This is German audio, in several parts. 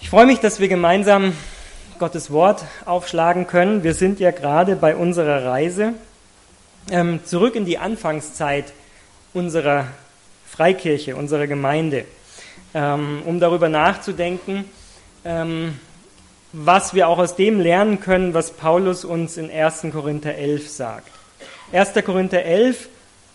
Ich freue mich, dass wir gemeinsam Gottes Wort aufschlagen können. Wir sind ja gerade bei unserer Reise zurück in die Anfangszeit unserer Freikirche, unserer Gemeinde, um darüber nachzudenken, was wir auch aus dem lernen können, was Paulus uns in 1. Korinther 11 sagt. 1. Korinther 11,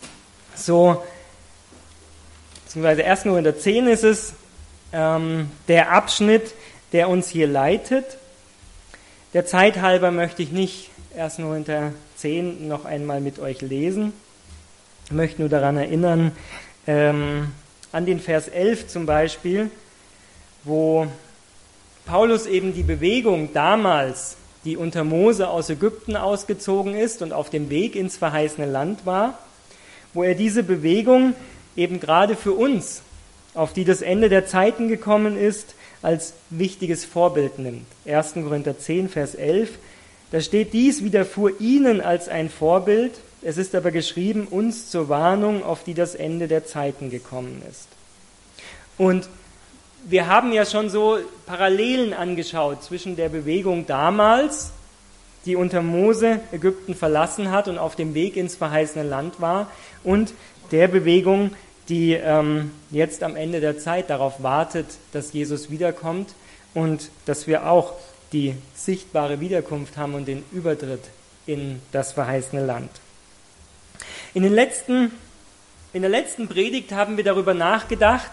beziehungsweise 1. Korinther 10 ist es, der Abschnitt, der uns hier leitet. Der Zeit halber möchte ich nicht 1. Korinther 10 noch einmal mit euch lesen. Ich möchte nur daran erinnern, an den Vers 11 zum Beispiel, wo Paulus eben die Bewegung damals, die unter Mose aus Ägypten ausgezogen ist und auf dem Weg ins verheißene Land war, wo er diese Bewegung eben gerade für uns, auf die das Ende der Zeiten gekommen ist, als wichtiges Vorbild nimmt. 1. Korinther 10, Vers 11, da steht: Dies widerfuhr ihnen als ein Vorbild, es ist aber geschrieben, uns zur Warnung, auf die das Ende der Zeiten gekommen ist. Und wir haben ja schon so Parallelen angeschaut zwischen der Bewegung damals, die unter Mose Ägypten verlassen hat und auf dem Weg ins verheißene Land war, und der Bewegung, die jetzt am Ende der Zeit darauf wartet, dass Jesus wiederkommt und dass wir auch die sichtbare Wiederkunft haben und den Übertritt in das verheißene Land. In der letzten Predigt haben wir darüber nachgedacht,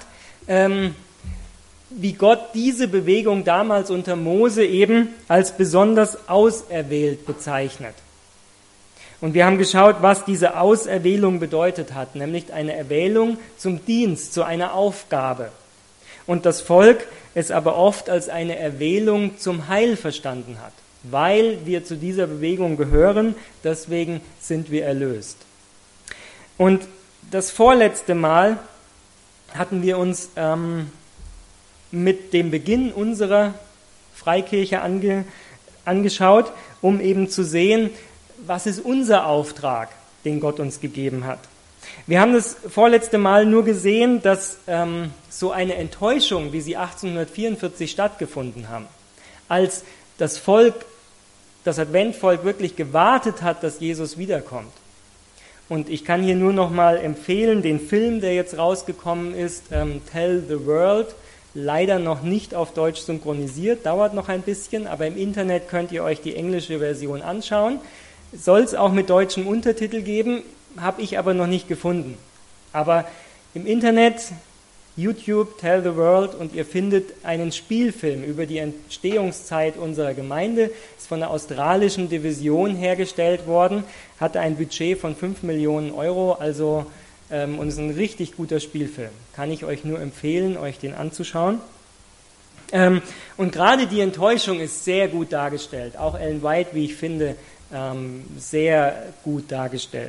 wie Gott diese Bewegung damals unter Mose eben als besonders auserwählt bezeichnet. Und wir haben geschaut, was diese Auserwählung bedeutet hat, nämlich eine Erwählung zum Dienst, zu einer Aufgabe. Und das Volk es aber oft als eine Erwählung zum Heil verstanden hat. Weil wir zu dieser Bewegung gehören, deswegen sind wir erlöst. Und das vorletzte Mal hatten wir uns mit dem Beginn unserer Freikirche angeschaut, um eben zu sehen, was ist unser Auftrag, den Gott uns gegeben hat. Wir haben das vorletzte Mal nur gesehen, dass so eine Enttäuschung, wie sie 1844 stattgefunden haben, als das Volk, das Adventvolk wirklich gewartet hat, dass Jesus wiederkommt. Und ich kann hier nur noch mal empfehlen, den Film, der jetzt rausgekommen ist, Tell the World, leider noch nicht auf Deutsch synchronisiert, dauert noch ein bisschen, aber im Internet könnt ihr euch die englische Version anschauen. Soll es auch mit deutschem Untertitel geben, habe ich aber noch nicht gefunden. Aber im Internet, YouTube, Tell the World, und ihr findet einen Spielfilm über die Entstehungszeit unserer Gemeinde, ist von der australischen Division hergestellt worden, hatte ein Budget von 5 Millionen Euro, also und ist ein richtig guter Spielfilm. Kann ich euch nur empfehlen, euch den anzuschauen. Und gerade die Enttäuschung ist sehr gut dargestellt. Auch Ellen White, wie ich finde, sehr gut dargestellt.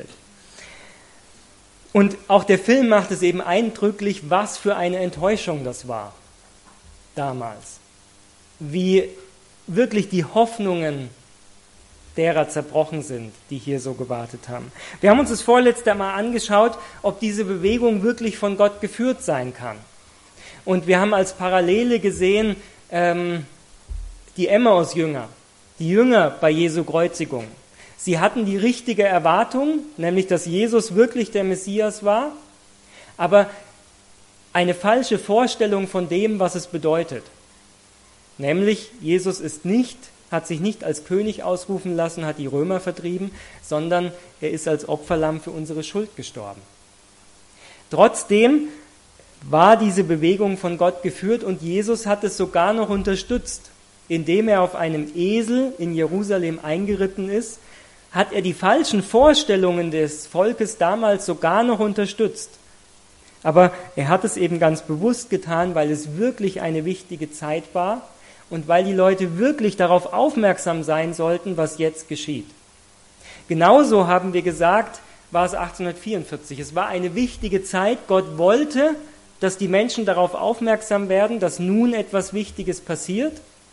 Und auch der Film macht es eben eindrücklich, was für eine Enttäuschung das war damals. Wie wirklich die Hoffnungen derer zerbrochen sind, die hier so gewartet haben. Wir haben uns das vorletzte Mal angeschaut, ob diese Bewegung wirklich von Gott geführt sein kann. Und wir haben als Parallele gesehen, die Emmaus-Jünger, die Jünger bei Jesu Kreuzigung. Sie hatten die richtige Erwartung, nämlich dass Jesus wirklich der Messias war, aber eine falsche Vorstellung von dem, was es bedeutet. Nämlich, Jesus hat sich nicht als König ausrufen lassen, hat die Römer vertrieben, sondern er ist als Opferlamm für unsere Schuld gestorben. Trotzdem war diese Bewegung von Gott geführt und Jesus hat es sogar noch unterstützt. Indem er auf einem Esel in Jerusalem eingeritten ist, hat er die falschen Vorstellungen des Volkes damals sogar noch unterstützt. Aber er hat es eben ganz bewusst getan, weil es wirklich eine wichtige Zeit war und weil die Leute wirklich darauf aufmerksam sein sollten, was jetzt geschieht. Genauso haben wir gesagt, war es 1844. Es war eine wichtige Zeit. Gott wollte, dass die Menschen darauf aufmerksam werden, dass nun etwas Wichtiges passiert.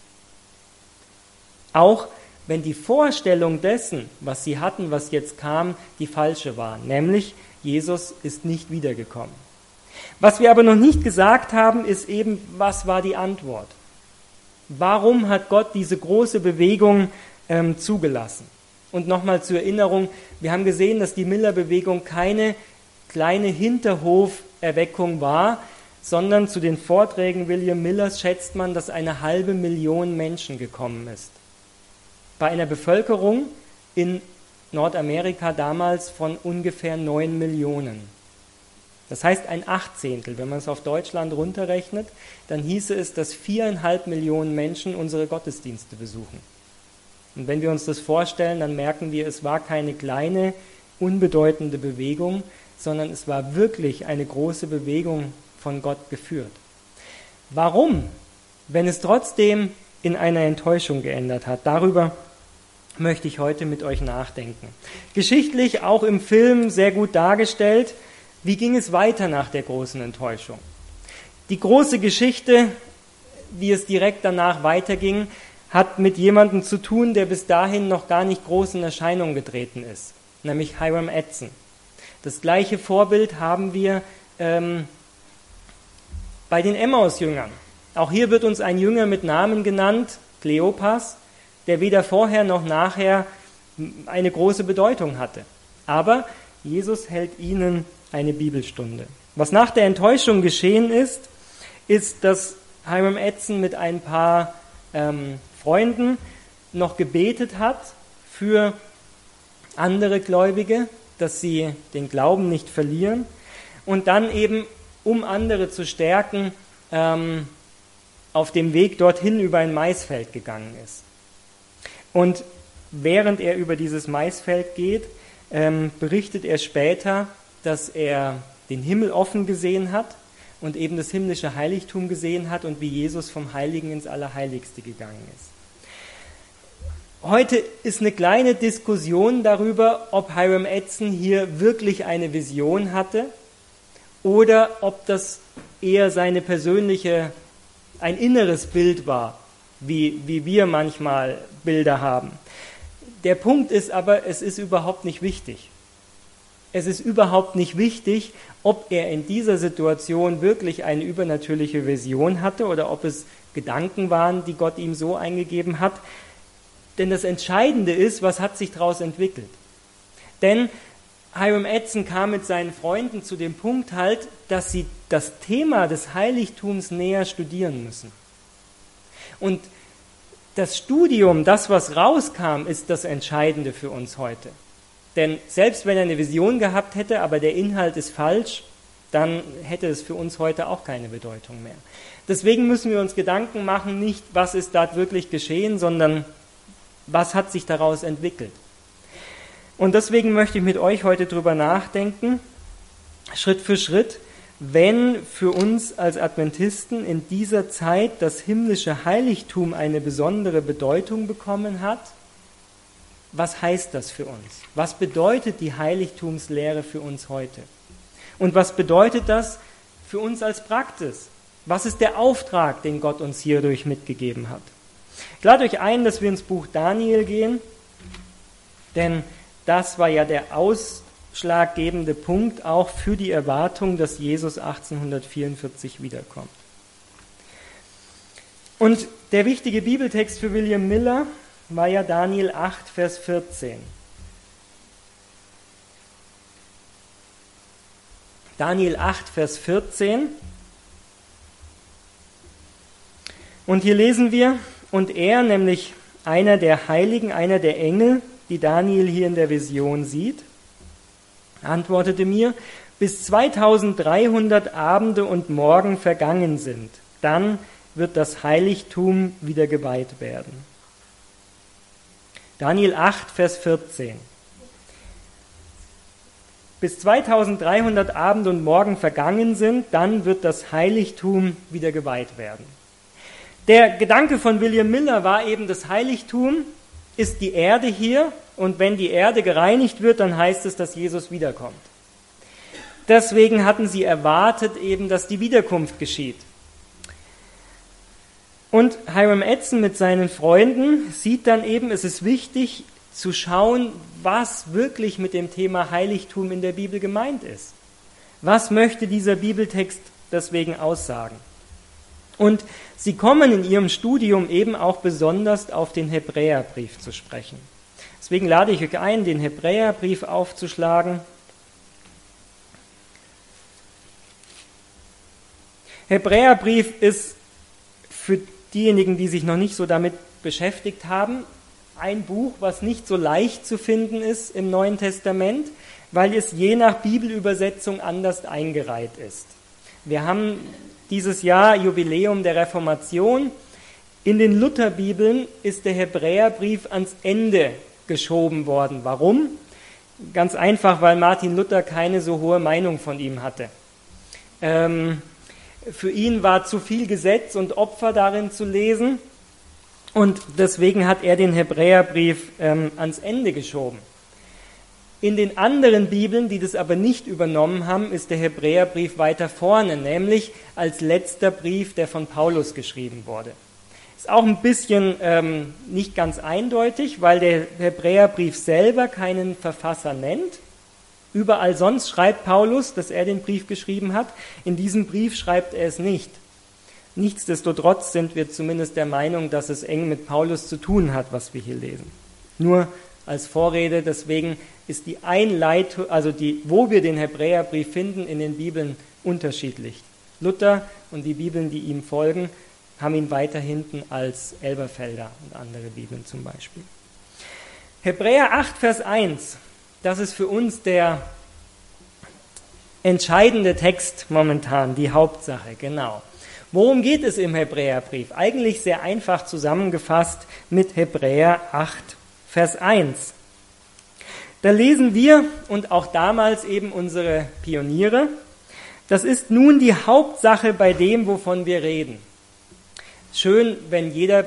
Auch wenn die Vorstellung dessen, was sie hatten, was jetzt kam, die falsche war. Nämlich, Jesus ist nicht wiedergekommen. Was wir aber noch nicht gesagt haben, ist eben, was war die Antwort? Warum hat Gott diese große Bewegung zugelassen? Und nochmal zur Erinnerung, wir haben gesehen, dass die Miller-Bewegung keine kleine Hinterhoferweckung war, sondern zu den Vorträgen William Millers schätzt man, dass 500.000 Menschen gekommen ist. Bei einer Bevölkerung in Nordamerika damals von ungefähr 9 Millionen. Das heißt ein Achtzehntel. Wenn man es auf Deutschland runterrechnet, dann hieße es, dass 4,5 Millionen Menschen unsere Gottesdienste besuchen. Und wenn wir uns das vorstellen, dann merken wir, es war keine kleine, unbedeutende Bewegung, sondern es war wirklich eine große Bewegung von Gott geführt. Warum? Wenn es trotzdem in einer Enttäuschung geändert hat, darüber möchte ich heute mit euch nachdenken. Geschichtlich auch im Film sehr gut dargestellt, wie ging es weiter nach der großen Enttäuschung? Die große Geschichte, wie es direkt danach weiterging, hat mit jemandem zu tun, der bis dahin noch gar nicht groß in Erscheinung getreten ist, nämlich Hiram Edson. Das gleiche Vorbild haben wir bei den Emmaus-Jüngern. Auch hier wird uns ein Jünger mit Namen genannt, Kleopas, der weder vorher noch nachher eine große Bedeutung hatte. Aber Jesus hält ihnen eine Bibelstunde. Was nach der Enttäuschung geschehen ist, dass Hiram Edson mit ein paar Freunden noch gebetet hat für andere Gläubige, dass sie den Glauben nicht verlieren und dann eben, um andere zu stärken, auf dem Weg dorthin über ein Maisfeld gegangen ist. Und während er über dieses Maisfeld geht, berichtet er später, dass er den Himmel offen gesehen hat und eben das himmlische Heiligtum gesehen hat und wie Jesus vom Heiligen ins Allerheiligste gegangen ist. Heute ist eine kleine Diskussion darüber, ob Hiram Edson hier wirklich eine Vision hatte oder ob das eher seine persönliche, ein inneres Bild war, wie wir manchmal Bilder haben. Der Punkt ist aber, es ist überhaupt nicht wichtig. Es ist überhaupt nicht wichtig, ob er in dieser Situation wirklich eine übernatürliche Vision hatte oder ob es Gedanken waren, die Gott ihm so eingegeben hat. Denn das Entscheidende ist, was hat sich daraus entwickelt. Denn Hiram Edson kam mit seinen Freunden zu dem Punkt halt, dass sie das Thema des Heiligtums näher studieren müssen. Und das Studium, das was rauskam, ist das Entscheidende für uns heute. Denn selbst wenn er eine Vision gehabt hätte, aber der Inhalt ist falsch, dann hätte es für uns heute auch keine Bedeutung mehr. Deswegen müssen wir uns Gedanken machen, nicht was ist da wirklich geschehen, sondern was hat sich daraus entwickelt. Und deswegen möchte ich mit euch heute drüber nachdenken, Schritt für Schritt, wenn für uns als Adventisten in dieser Zeit das himmlische Heiligtum eine besondere Bedeutung bekommen hat, was heißt das für uns? Was bedeutet die Heiligtumslehre für uns heute? Und was bedeutet das für uns als Praxis? Was ist der Auftrag, den Gott uns hierdurch mitgegeben hat? Ich lade euch ein, dass wir ins Buch Daniel gehen, denn das war ja der ausschlaggebende Punkt auch für die Erwartung, dass Jesus 1844 wiederkommt. Und der wichtige Bibeltext für William Miller war ja Daniel 8, Vers 14. Daniel 8, Vers 14. Und hier lesen wir, und er, nämlich einer der Heiligen, einer der Engel, die Daniel hier in der Vision sieht, antwortete mir, bis 2300 Abende und Morgen vergangen sind, dann wird das Heiligtum wieder geweiht werden. Daniel 8, Vers 14. Bis 2300 Abend und Morgen vergangen sind, dann wird das Heiligtum wieder geweiht werden. Der Gedanke von William Miller war eben, das Heiligtum ist die Erde hier und wenn die Erde gereinigt wird, dann heißt es, dass Jesus wiederkommt. Deswegen hatten sie erwartet eben, dass die Wiederkunft geschieht. Und Hiram Edson mit seinen Freunden sieht dann eben, es ist wichtig zu schauen, was wirklich mit dem Thema Heiligtum in der Bibel gemeint ist. Was möchte dieser Bibeltext deswegen aussagen? Und sie kommen in ihrem Studium eben auch besonders auf den Hebräerbrief zu sprechen. Deswegen lade ich euch ein, den Hebräerbrief aufzuschlagen. Hebräerbrief ist für diejenigen, die sich noch nicht so damit beschäftigt haben, ein Buch, was nicht so leicht zu finden ist im Neuen Testament, weil es je nach Bibelübersetzung anders eingereiht ist. Wir haben dieses Jahr Jubiläum der Reformation. In den Lutherbibeln ist der Hebräerbrief ans Ende geschoben worden. Warum? Ganz einfach, weil Martin Luther keine so hohe Meinung von ihm hatte. Für ihn war zu viel Gesetz und Opfer darin zu lesen und deswegen hat er den Hebräerbrief ans Ende geschoben. In den anderen Bibeln, die das aber nicht übernommen haben, ist der Hebräerbrief weiter vorne, nämlich als letzter Brief, der von Paulus geschrieben wurde. Ist auch ein bisschen nicht ganz eindeutig, weil der Hebräerbrief selber keinen Verfasser nennt. Überall sonst schreibt Paulus, dass er den Brief geschrieben hat. In diesem Brief schreibt er es nicht. Nichtsdestotrotz sind wir zumindest der Meinung, dass es eng mit Paulus zu tun hat, was wir hier lesen. Nur als Vorrede, deswegen ist die Einleitung, also wo wir den Hebräerbrief finden, in den Bibeln unterschiedlich. Luther und die Bibeln, die ihm folgen, haben ihn weiter hinten als Elberfelder und andere Bibeln zum Beispiel. Hebräer 8, Vers 1, das ist für uns der entscheidende Text momentan, die Hauptsache, genau. Worum geht es im Hebräerbrief? Eigentlich sehr einfach zusammengefasst mit Hebräer 8, Vers 1. Da lesen wir, und auch damals eben unsere Pioniere, das ist nun die Hauptsache bei dem, wovon wir reden. Schön, wenn jeder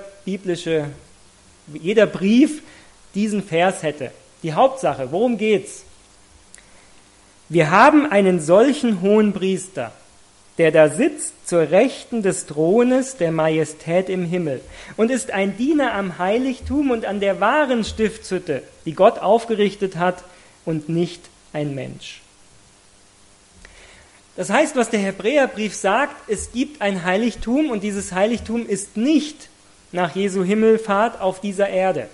Brief diesen Vers hätte. Die Hauptsache, worum geht's? Wir haben einen solchen hohen Priester, der da sitzt zur Rechten des Thrones der Majestät im Himmel und ist ein Diener am Heiligtum und an der wahren Stiftshütte, die Gott aufgerichtet hat und nicht ein Mensch. Das heißt, was der Hebräerbrief sagt, es gibt ein Heiligtum und dieses Heiligtum ist nicht nach Jesu Himmelfahrt auf dieser Erde.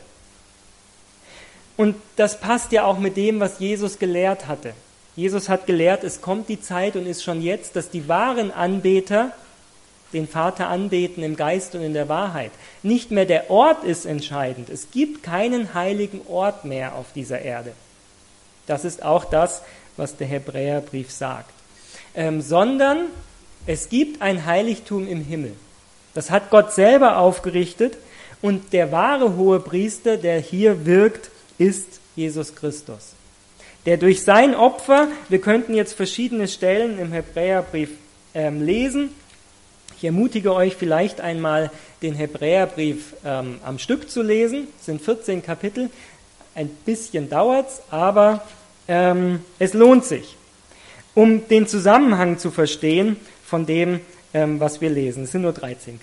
Und das passt ja auch mit dem, was Jesus gelehrt hatte. Jesus hat gelehrt, es kommt die Zeit und ist schon jetzt, dass die wahren Anbeter den Vater anbeten im Geist und in der Wahrheit. Nicht mehr der Ort ist entscheidend. Es gibt keinen heiligen Ort mehr auf dieser Erde. Das ist auch das, was der Hebräerbrief sagt. Sondern es gibt ein Heiligtum im Himmel. Das hat Gott selber aufgerichtet und der wahre Hohepriester, der hier wirkt, ist Jesus Christus. Der durch sein Opfer, wir könnten jetzt verschiedene Stellen im Hebräerbrief lesen. Ich ermutige euch vielleicht einmal, den Hebräerbrief am Stück zu lesen. Es sind 14 Kapitel, ein bisschen dauert's, aber es lohnt sich, um den Zusammenhang zu verstehen von dem, was wir lesen. Es sind nur 13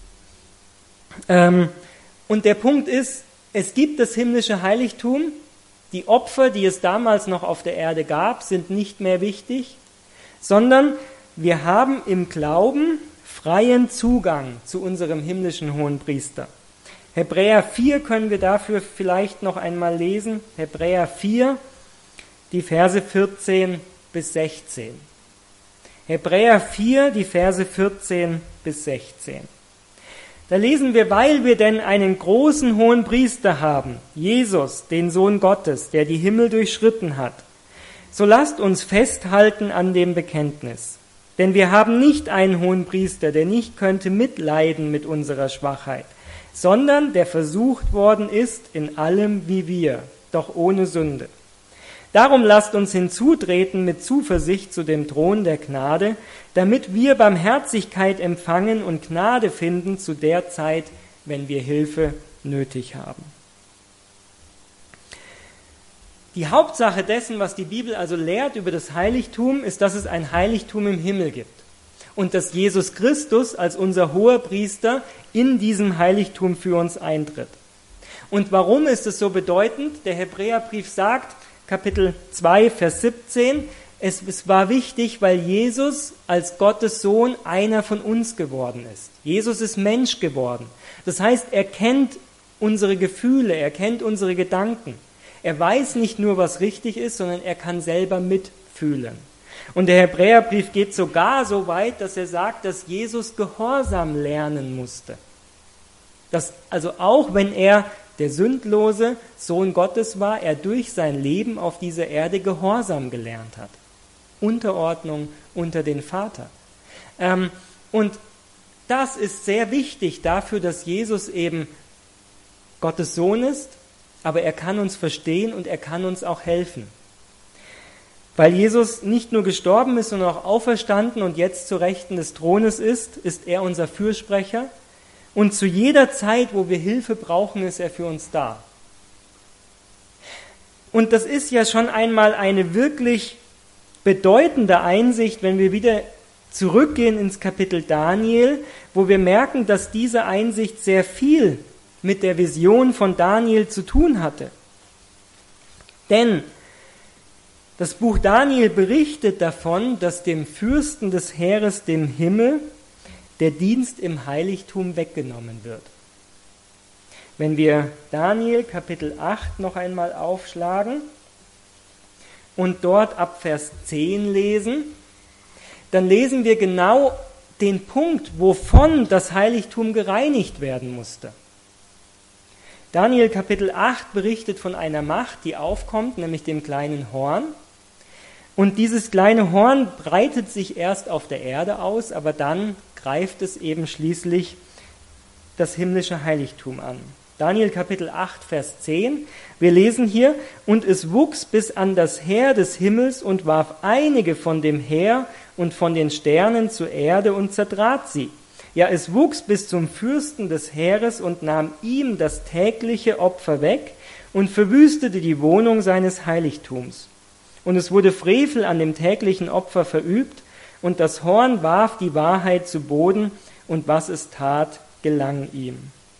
Kapitel. Und der Punkt ist, es gibt das himmlische Heiligtum. Die Opfer, die es damals noch auf der Erde gab, sind nicht mehr wichtig, sondern wir haben im Glauben freien Zugang zu unserem himmlischen Hohenpriester. Hebräer 4 können wir dafür vielleicht noch einmal lesen. Hebräer 4, die Verse 14 bis 16. Hebräer 4, die Verse 14 bis 16. Da lesen wir, weil wir denn einen großen Hohenpriester haben, Jesus, den Sohn Gottes, der die Himmel durchschritten hat, so lasst uns festhalten an dem Bekenntnis. Denn wir haben nicht einen Hohenpriester, der nicht könnte mitleiden mit unserer Schwachheit, sondern der versucht worden ist in allem wie wir, doch ohne Sünde. Darum lasst uns hinzutreten mit Zuversicht zu dem Thron der Gnade, damit wir Barmherzigkeit empfangen und Gnade finden zu der Zeit, wenn wir Hilfe nötig haben. Die Hauptsache dessen, was die Bibel also lehrt über das Heiligtum, ist, dass es ein Heiligtum im Himmel gibt und dass Jesus Christus als unser Hoherpriester in diesem Heiligtum für uns eintritt. Und warum ist es so bedeutend? Der Hebräerbrief sagt, Kapitel 2, Vers 17, es war wichtig, weil Jesus als Gottes Sohn einer von uns geworden ist. Jesus ist Mensch geworden. Das heißt, er kennt unsere Gefühle, er kennt unsere Gedanken. Er weiß nicht nur, was richtig ist, sondern er kann selber mitfühlen. Und der Hebräerbrief geht sogar so weit, dass er sagt, dass Jesus Gehorsam lernen musste. Dass also auch wenn er der sündlose Sohn Gottes war, er durch sein Leben auf dieser Erde Gehorsam gelernt hat. Unterordnung unter den Vater. Und das ist sehr wichtig dafür, dass Jesus eben Gottes Sohn ist, aber er kann uns verstehen und er kann uns auch helfen. Weil Jesus nicht nur gestorben ist, sondern auch auferstanden und jetzt zu Rechten des Thrones ist er unser Fürsprecher. Und zu jeder Zeit, wo wir Hilfe brauchen, ist er für uns da. Und das ist ja schon einmal eine wirklich bedeutende Einsicht, wenn wir wieder zurückgehen ins Kapitel Daniel, wo wir merken, dass diese Einsicht sehr viel mit der Vision von Daniel zu tun hatte. Denn das Buch Daniel berichtet davon, dass dem Fürsten des Heeres, dem Himmel, der Dienst im Heiligtum weggenommen wird. Wenn wir Daniel Kapitel 8 noch einmal aufschlagen und dort ab Vers 10 lesen, dann lesen wir genau den Punkt, wovon das Heiligtum gereinigt werden musste. Daniel Kapitel 8 berichtet von einer Macht, die aufkommt, nämlich dem kleinen Horn. Und dieses kleine Horn breitet sich erst auf der Erde aus, aber dann greift es eben schließlich das himmlische Heiligtum an. Daniel Kapitel 8, Vers 10. Wir lesen hier, und es wuchs bis an das Heer des Himmels und warf einige von dem Heer und von den Sternen zur Erde und zertrat sie. Ja, es wuchs bis zum Fürsten des Heeres und nahm ihm das tägliche Opfer weg und verwüstete die Wohnung seines Heiligtums. Und es wurde Frevel an dem täglichen Opfer verübt, und das Horn warf die Wahrheit zu Boden, und was es tat, gelang ihm.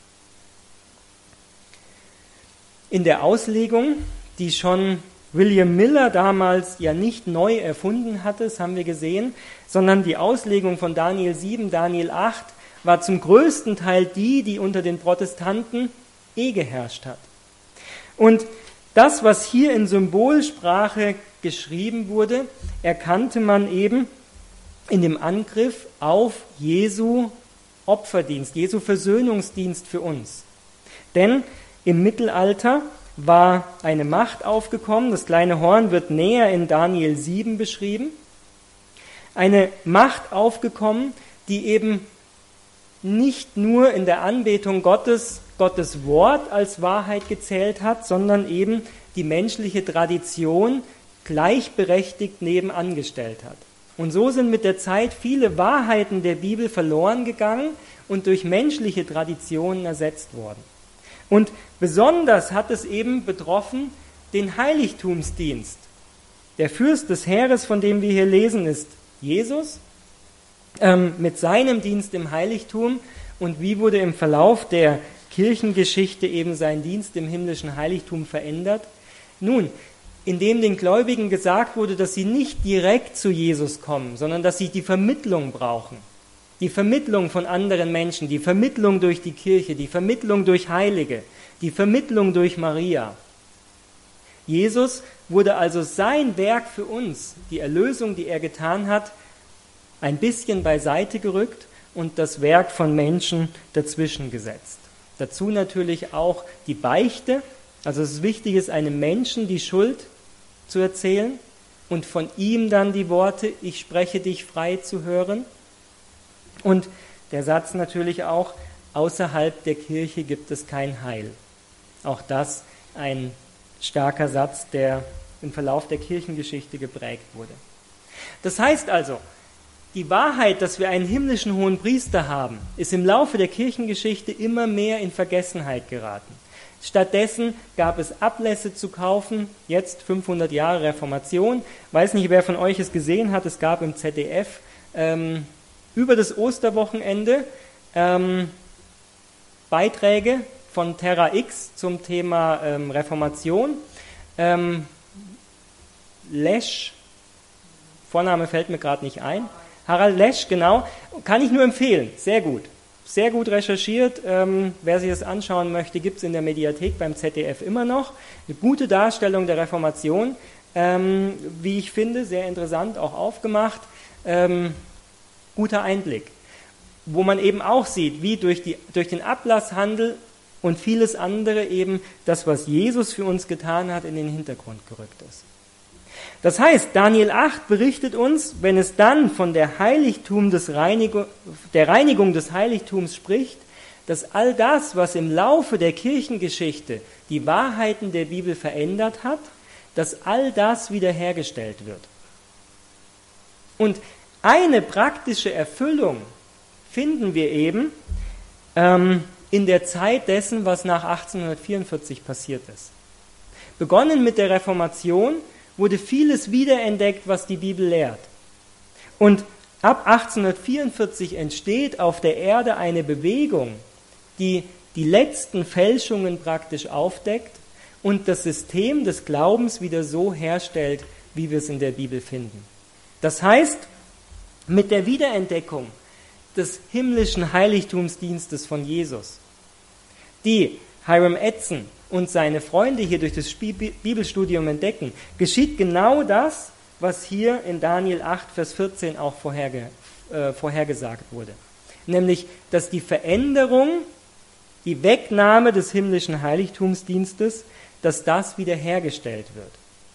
In der Auslegung, die schon William Miller damals ja nicht neu erfunden hatte, das haben wir gesehen, sondern die Auslegung von Daniel 7, Daniel 8 war zum größten Teil die unter den Protestanten geherrscht hat. Und das, was hier in Symbolsprache geschrieben wurde, erkannte man eben in dem Angriff auf Jesu Opferdienst, Jesu Versöhnungsdienst für uns. Denn im Mittelalter war eine Macht aufgekommen, das kleine Horn wird näher in Daniel 7 beschrieben, eine Macht aufgekommen, die eben nicht nur in der Anbetung Gottes Wort als Wahrheit gezählt hat, sondern eben die menschliche Tradition gleichberechtigt nebenan gestellt hat. Und so sind mit der Zeit viele Wahrheiten der Bibel verloren gegangen und durch menschliche Traditionen ersetzt worden. Und besonders hat es eben betroffen den Heiligtumsdienst. Der Fürst des Heeres, von dem wir hier lesen, ist Jesus mit seinem Dienst im Heiligtum. Und wie wurde im Verlauf der Kirchengeschichte eben sein Dienst im himmlischen Heiligtum verändert? Nun, indem den Gläubigen gesagt wurde, dass sie nicht direkt zu Jesus kommen, sondern dass sie die Vermittlung brauchen. Die Vermittlung von anderen Menschen, die Vermittlung durch die Kirche, die Vermittlung durch Heilige, die Vermittlung durch Maria. Jesus wurde also sein Werk für uns, die Erlösung, die er getan hat, ein bisschen beiseite gerückt und das Werk von Menschen dazwischen gesetzt. Dazu natürlich auch die Beichte. Also es ist wichtig, ist einem Menschen die Schuld zu erzählen und von ihm dann die Worte, ich spreche dich frei zu hören. Und der Satz natürlich auch, außerhalb der Kirche gibt es kein Heil. Auch das ein starker Satz, der im Verlauf der Kirchengeschichte geprägt wurde. Das heißt also, die Wahrheit, dass wir einen himmlischen Hohenpriester haben, ist im Laufe der Kirchengeschichte immer mehr in Vergessenheit geraten. Stattdessen gab es Ablässe zu kaufen, jetzt 500 Jahre Reformation. Weiß nicht, wer von euch es gesehen hat, es gab im ZDF über das Osterwochenende Beiträge von Terra X zum Thema Reformation. Lesch, Vorname fällt mir gerade nicht ein. Harald Lesch, genau. Kann ich nur empfehlen. Sehr gut. Sehr gut recherchiert. Wer sich das anschauen möchte, gibt es in der Mediathek beim ZDF immer noch. Eine gute Darstellung der Reformation, wie ich finde, sehr interessant auch aufgemacht. Guter Einblick. Wo man eben auch sieht, wie durch den Ablasshandel und vieles andere eben das, was Jesus für uns getan hat, in den Hintergrund gerückt ist. Das heißt, Daniel 8 berichtet uns, wenn es dann von der Reinigung des Heiligtums spricht, dass all das, was im Laufe der Kirchengeschichte die Wahrheiten der Bibel verändert hat, dass all das wiederhergestellt wird. Und eine praktische Erfüllung finden wir eben in der Zeit dessen, was nach 1844 passiert ist. Begonnen mit der Reformation wurde vieles wiederentdeckt, was die Bibel lehrt. Und ab 1844 entsteht auf der Erde eine Bewegung, die die letzten Fälschungen praktisch aufdeckt und das System des Glaubens wieder so herstellt, wie wir es in der Bibel finden. Das heißt, mit der Wiederentdeckung des himmlischen Heiligtumsdienstes von Jesus, die Hiram Edson und seine Freunde hier durch das Bibelstudium entdecken, geschieht genau das, was hier in Daniel 8, Vers 14 auch vorhergesagt wurde. Nämlich, dass die Veränderung, die Wegnahme des himmlischen Heiligtumsdienstes, dass das wiederhergestellt wird.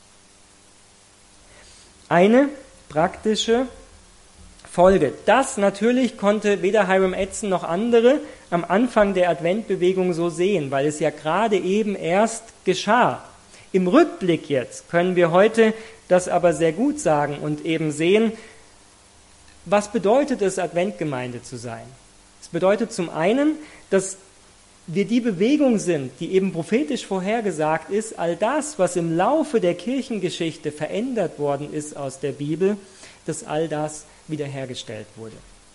Eine praktische Folge. Das natürlich konnte weder Hiram Edson noch andere am Anfang der Adventbewegung so sehen, weil es ja gerade eben erst geschah. Im Rückblick jetzt können wir heute das aber sehr gut sagen und eben sehen, was bedeutet es, Adventgemeinde zu sein? Es bedeutet zum einen, dass wir die Bewegung sind, die eben prophetisch vorhergesagt ist, all das, was im Laufe der Kirchengeschichte verändert worden ist aus der Bibel, dass all das wiederhergestellt wurde.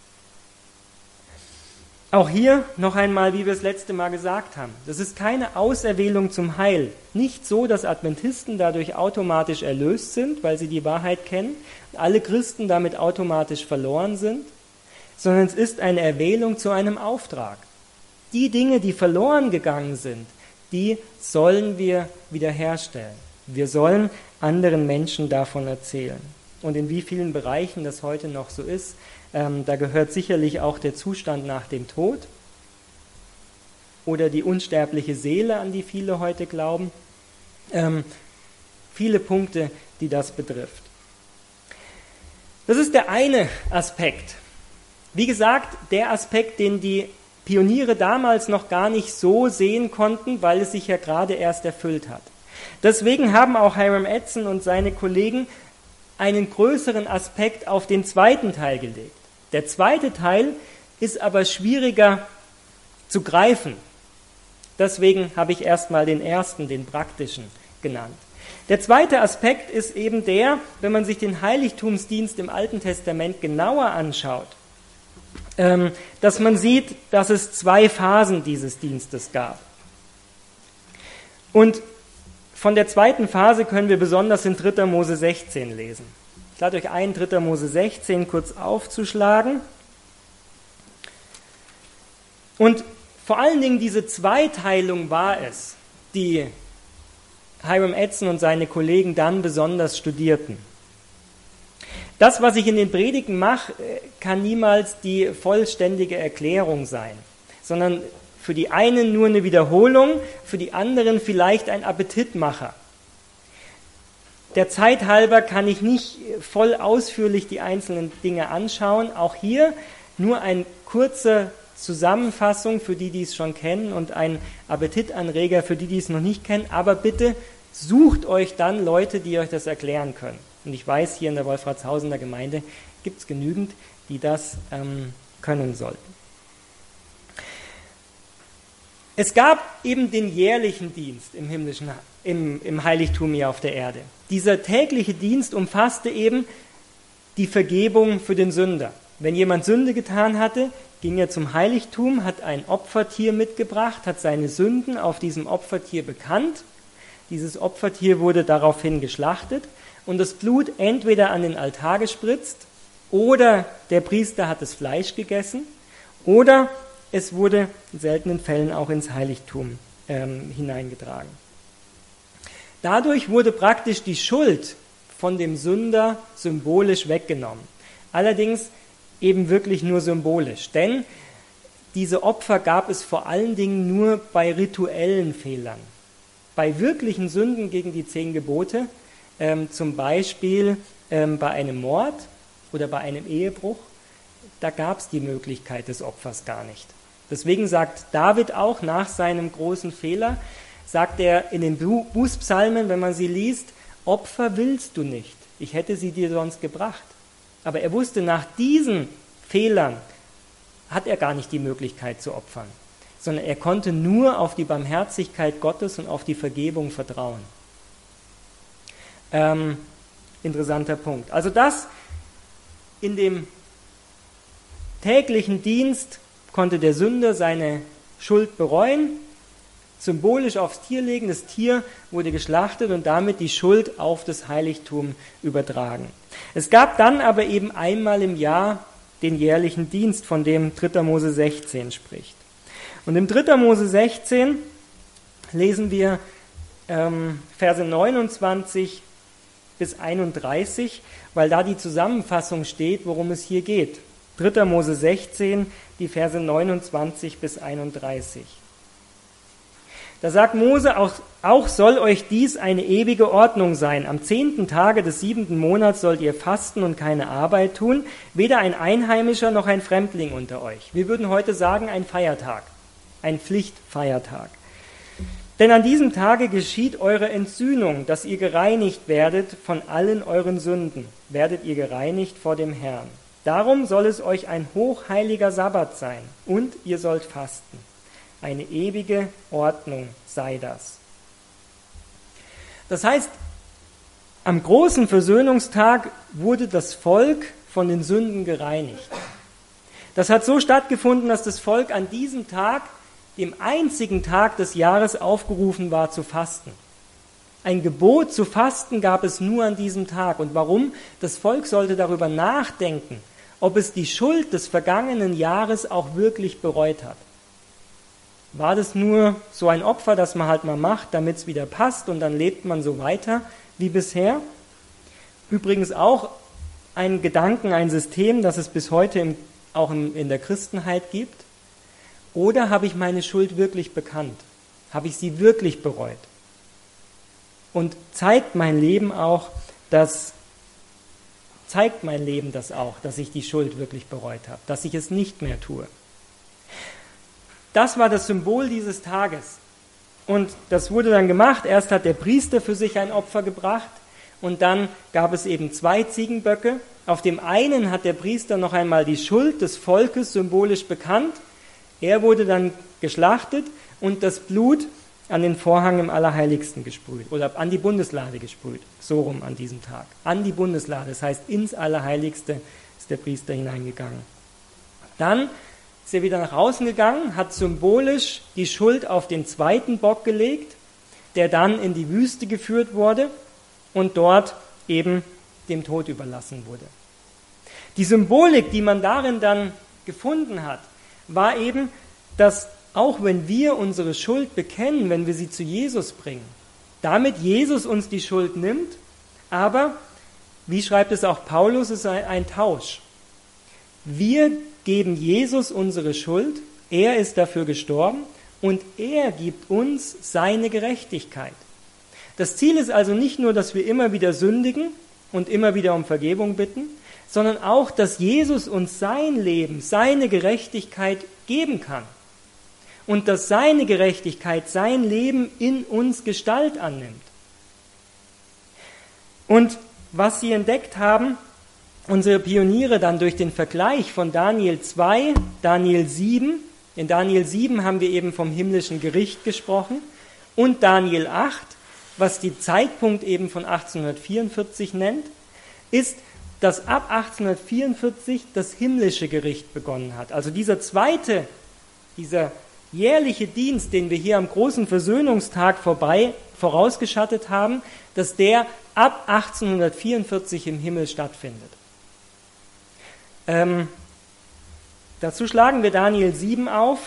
Auch hier noch einmal, wie wir es letzte Mal gesagt haben, das ist keine Auserwählung zum Heil. Nicht so, dass Adventisten dadurch automatisch erlöst sind, weil sie die Wahrheit kennen, und alle Christen damit automatisch verloren sind, sondern es ist eine Erwählung zu einem Auftrag. Die Dinge, die verloren gegangen sind, die sollen wir wiederherstellen. Wir sollen anderen Menschen davon erzählen. Und in wie vielen Bereichen das heute noch so ist, da gehört sicherlich auch der Zustand nach dem Tod oder die unsterbliche Seele, an die viele heute glauben. Viele Punkte, die das betrifft. Das ist der eine Aspekt. Wie gesagt, der Aspekt, den die Pioniere damals noch gar nicht so sehen konnten, weil es sich ja gerade erst erfüllt hat. Deswegen haben auch Hiram Edson und seine Kollegen einen größeren Aspekt auf den zweiten Teil gelegt. Der zweite Teil ist aber schwieriger zu greifen. Deswegen habe ich erstmal den ersten, den praktischen, genannt. Der zweite Aspekt ist eben der, wenn man sich den Heiligtumsdienst im Alten Testament genauer anschaut, dass man sieht, dass es 2 Phasen dieses Dienstes gab. Und von der zweiten Phase können wir besonders in 3. Mose 16 lesen. Ich lade euch ein, 3. Mose 16 kurz aufzuschlagen. Und vor allen Dingen diese Zweiteilung war es, die Hiram Edson und seine Kollegen dann besonders studierten. Das, was ich in den Predigten mache, kann niemals die vollständige Erklärung sein, sondern für die einen nur eine Wiederholung, für die anderen vielleicht ein Appetitmacher. Der Zeit halber kann ich nicht voll ausführlich die einzelnen Dinge anschauen. Auch hier nur eine kurze Zusammenfassung für die, die es schon kennen, und ein Appetitanreger für die, die es noch nicht kennen. Aber bitte sucht euch dann Leute, die euch das erklären können. Und ich weiß, hier in der Wolfratshausener Gemeinde gibt es genügend, die das können sollten. Es gab eben den jährlichen Dienst im Heiligtum hier auf der Erde. Dieser tägliche Dienst umfasste eben die Vergebung für den Sünder. Wenn jemand Sünde getan hatte, ging er zum Heiligtum, hat ein Opfertier mitgebracht, hat seine Sünden auf diesem Opfertier bekannt. Dieses Opfertier wurde daraufhin geschlachtet und das Blut entweder an den Altar gespritzt oder der Priester hat das Fleisch gegessen oder es wurde in seltenen Fällen auch ins Heiligtum hineingetragen. Dadurch wurde praktisch die Schuld von dem Sünder symbolisch weggenommen. Allerdings eben wirklich nur symbolisch, denn diese Opfer gab es vor allen Dingen nur bei rituellen Fehlern. Bei wirklichen Sünden gegen die 10 Gebote, zum Beispiel bei einem Mord oder bei einem Ehebruch, da gab es die Möglichkeit des Opfers gar nicht. Deswegen sagt David auch nach seinem großen Fehler, sagt er in den Bußpsalmen, wenn man sie liest, Opfer willst du nicht, ich hätte sie dir sonst gebracht. Aber er wusste, nach diesen Fehlern hat er gar nicht die Möglichkeit zu opfern, sondern er konnte nur auf die Barmherzigkeit Gottes und auf die Vergebung vertrauen. Interessanter Punkt. Also das in dem täglichen Dienst konnte der Sünder seine Schuld bereuen, symbolisch aufs Tier legen, das Tier wurde geschlachtet und damit die Schuld auf das Heiligtum übertragen. Es gab dann aber eben einmal im Jahr den jährlichen Dienst, von dem 3. Mose 16 spricht. Und im 3. Mose 16 lesen wir Verse 29 bis 31, weil da die Zusammenfassung steht, worum es hier geht. 3. Mose 16, die Verse 29 bis 31. Da sagt Mose, auch soll euch dies eine ewige Ordnung sein. Am 10. Tage des 7. Monats sollt ihr fasten und keine Arbeit tun, weder ein Einheimischer noch ein Fremdling unter euch. Wir würden heute sagen, ein Feiertag, ein Pflichtfeiertag. Denn an diesem Tage geschieht eure Entsühnung, dass ihr gereinigt werdet von allen euren Sünden, werdet ihr gereinigt vor dem Herrn. Darum soll es euch ein hochheiliger Sabbat sein und ihr sollt fasten. Eine ewige Ordnung sei das. Das heißt, am großen Versöhnungstag wurde das Volk von den Sünden gereinigt. Das hat so stattgefunden, dass das Volk an diesem Tag, dem einzigen Tag des Jahres, aufgerufen war zu fasten. Ein Gebot zu fasten gab es nur an diesem Tag. Und warum? Das Volk sollte darüber nachdenken, ob es die Schuld des vergangenen Jahres auch wirklich bereut hat. War das nur so ein Opfer, das man halt mal macht, damit es wieder passt und dann lebt man so weiter wie bisher? Übrigens auch ein Gedanken, ein System, das es bis heute auch in der Christenheit gibt. Oder habe ich meine Schuld wirklich bekannt? Habe ich sie wirklich bereut? Und zeigt mein Leben das auch, dass ich die Schuld wirklich bereut habe, dass ich es nicht mehr tue? Das war das Symbol dieses Tages. Und das wurde dann gemacht. Erst hat der Priester für sich ein Opfer gebracht und dann gab es eben 2 Ziegenböcke. Auf dem einen hat der Priester noch einmal die Schuld des Volkes symbolisch bekannt. Er wurde dann geschlachtet und das Blut an den Vorhang im Allerheiligsten gesprüht oder an die Bundeslade gesprüht. So rum an diesem Tag. An die Bundeslade, das heißt ins Allerheiligste ist der Priester hineingegangen. Dann ist er wieder nach außen gegangen, hat symbolisch die Schuld auf den 2. Bock gelegt, der dann in die Wüste geführt wurde und dort eben dem Tod überlassen wurde. Die Symbolik, die man darin dann gefunden hat, war eben, dass auch wenn wir unsere Schuld bekennen, wenn wir sie zu Jesus bringen, damit Jesus uns die Schuld nimmt, aber, wie schreibt es auch Paulus, es ist ein Tausch. Wir geben Jesus unsere Schuld, er ist dafür gestorben und er gibt uns seine Gerechtigkeit. Das Ziel ist also nicht nur, dass wir immer wieder sündigen und immer wieder um Vergebung bitten, sondern auch, dass Jesus uns sein Leben, seine Gerechtigkeit geben kann. Und dass seine Gerechtigkeit, sein Leben in uns Gestalt annimmt. Und was sie entdeckt haben, unsere Pioniere dann durch den Vergleich von Daniel 2, Daniel 7, in Daniel 7 haben wir eben vom himmlischen Gericht gesprochen, und Daniel 8, was die Zeitpunkt eben von 1844 nennt, ist, dass ab 1844 das himmlische Gericht begonnen hat. Also dieser jährliche Dienst, den wir hier am großen Versöhnungstag vorausgeschattet haben, dass der ab 1844 im Himmel stattfindet. Dazu schlagen wir Daniel 7 auf.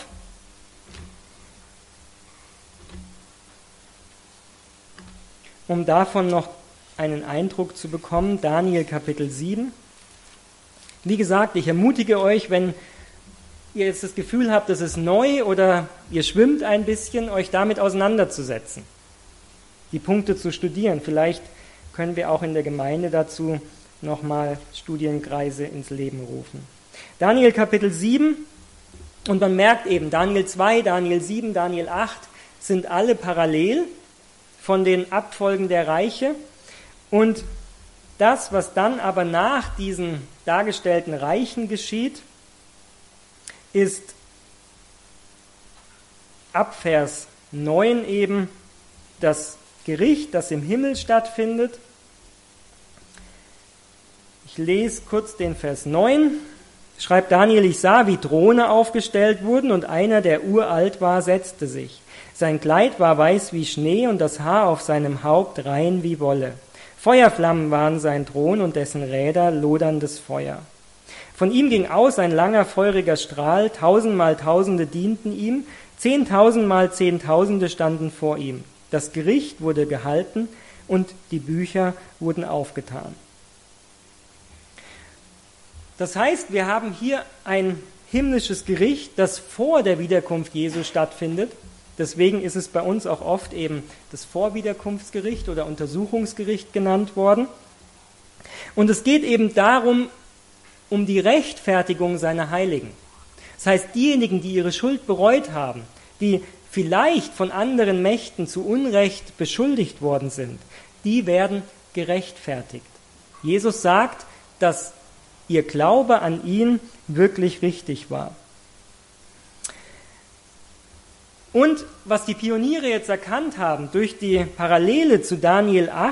Um davon noch einen Eindruck zu bekommen. Daniel Kapitel 7. Wie gesagt, ich ermutige euch, wenn ihr jetzt das Gefühl habt, das ist neu oder ihr schwimmt ein bisschen, euch damit auseinanderzusetzen, die Punkte zu studieren. Vielleicht können wir auch in der Gemeinde dazu nochmal Studienkreise ins Leben rufen. Daniel Kapitel 7, und man merkt eben, Daniel 2, Daniel 7, Daniel 8 sind alle parallel von den Abfolgen der Reiche. Und das, was dann aber nach diesen dargestellten Reichen geschieht, ist ab Vers 9 eben das Gericht, das im Himmel stattfindet. Ich lese kurz den Vers 9. Schreibt Daniel, ich sah, wie Throne aufgestellt wurden, und einer, der uralt war, setzte sich. Sein Kleid war weiß wie Schnee und das Haar auf seinem Haupt rein wie Wolle. Feuerflammen waren sein Thron und dessen Räder loderndes Feuer. Von ihm ging aus ein langer, feuriger Strahl, 1000-mal Tausende dienten ihm, 10.000-mal Zehntausende standen vor ihm. Das Gericht wurde gehalten und die Bücher wurden aufgetan. Das heißt, wir haben hier ein himmlisches Gericht, das vor der Wiederkunft Jesu stattfindet. Deswegen ist es bei uns auch oft eben das Vorwiederkunftsgericht oder Untersuchungsgericht genannt worden. Und es geht eben darum, um die Rechtfertigung seiner Heiligen. Das heißt, diejenigen, die ihre Schuld bereut haben, die vielleicht von anderen Mächten zu Unrecht beschuldigt worden sind, die werden gerechtfertigt. Jesus sagt, dass ihr Glaube an ihn wirklich richtig war. Und was die Pioniere jetzt erkannt haben, durch die Parallele zu Daniel 8